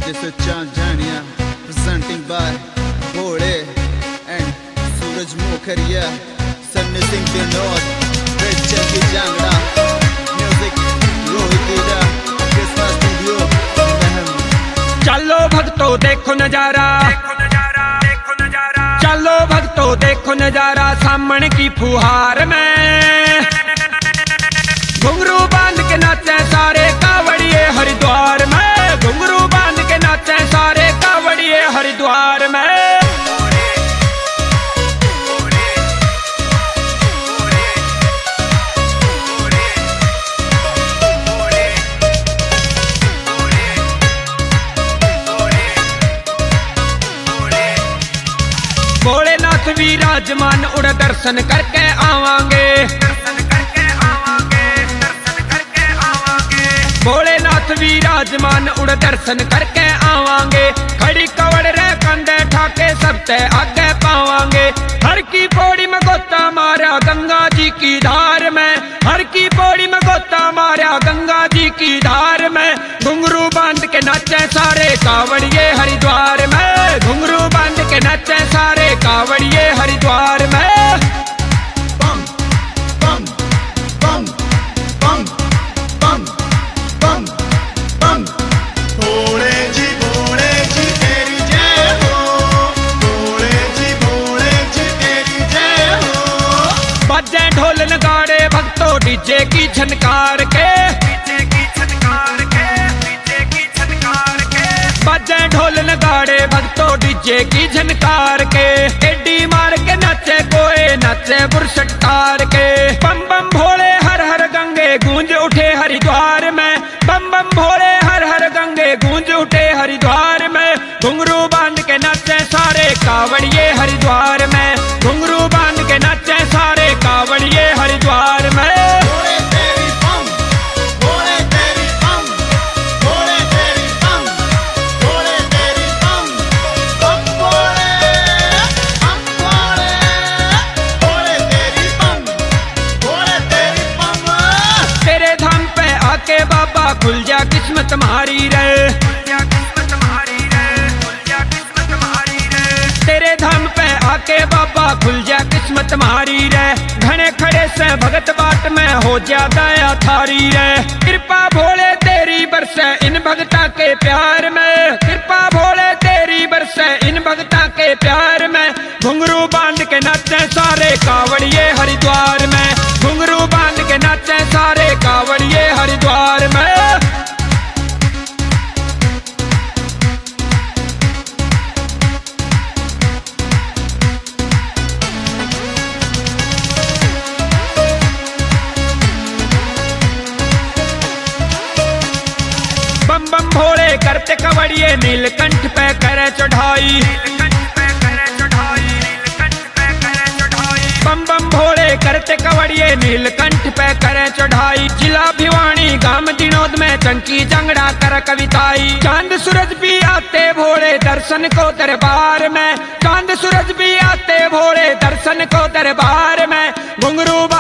This is Chandania presenting by Bhole and Suraj Mukherjee, Sunny Singh Vinod, Red Chaki Jangra, Music Rohit Ida, Kisma Studio, चलो भक्तों देखो नजारा, चलो भक्तों देखो नजारा, सामने की फुहार में घुंघरू बांध के नाचे सारे कावड़िए हरिद्वार में, घुंघरू बांध के नाचे सारे कावड़िए हरिद्वार में। भोलेनाथ विराजमान उड़ दर्शन करके आवांगे, भोलेनाथ विराजमान उड़ दर्शन करके आवांगे, खड़ी कवड़ रे कंधे ठाके सबते आगे पावांगे। हर की पौड़ी में गोता मारा गंगा जी की धार में, हर की पौड़ी में गोता मारा गंगा जी की धार में, घुंघरू बांध के नाचे सारे कावड़िए हरिद्वार में, घुंघरू बांध के नाचे सारे कावड़िए हरिद्वार में। बजे ढोल नगाड़े भक्तों डीजे की झनकार के, बजे ढोल नगाड़े भक्तों डीजे की झनकार के, एडी मार के नाचे कोए नाचे बुरसटार के। बम बम भोले हर हर गंगे गूंज उठे हरिद्वार में, बम बम भोले हर हर गंगे गूंज उठे हरिद्वार में, घुंघरू बांध के नाचे सारे कावड़िए हरिद्वार में, घुंघरू बांध के नाचे सारे कावड़िए हरिद्वार में। तेरे धाम पे आके बाबा खुल जा किस्मत तुम्हारी रे, तेरे धाम पे आके बाबा खुल जा किस्मत तुम्हारी रे, घने खड़े से भगत बाट में हो जा दया थारी रे। कृपा भोले तेरी बरसे इन भगता के प्यार में, कृपा भोले तेरी बरसे इन भगता के प्यार में, घुंघरू बांध के नाचे सारे कावड़िए हरिद्वार में, घुंघरू बांध के नाचे सारे कावड़िए हरिद्वार में। बम बम भोले करते कवड़िए नीलकंठ पे करे चढ़ाई, बम बम भोले करते कवड़िए नीलकंठ पे करे चढ़ाई। जिला भिवानी गांव दिनोद में चंकी जंगड़ा कर कविताई, चांद सूरज भी आते भोले दर्शन को दरबार में, चांद सूरज भी आते भोले दर्शन को दरबार में, घुंघरू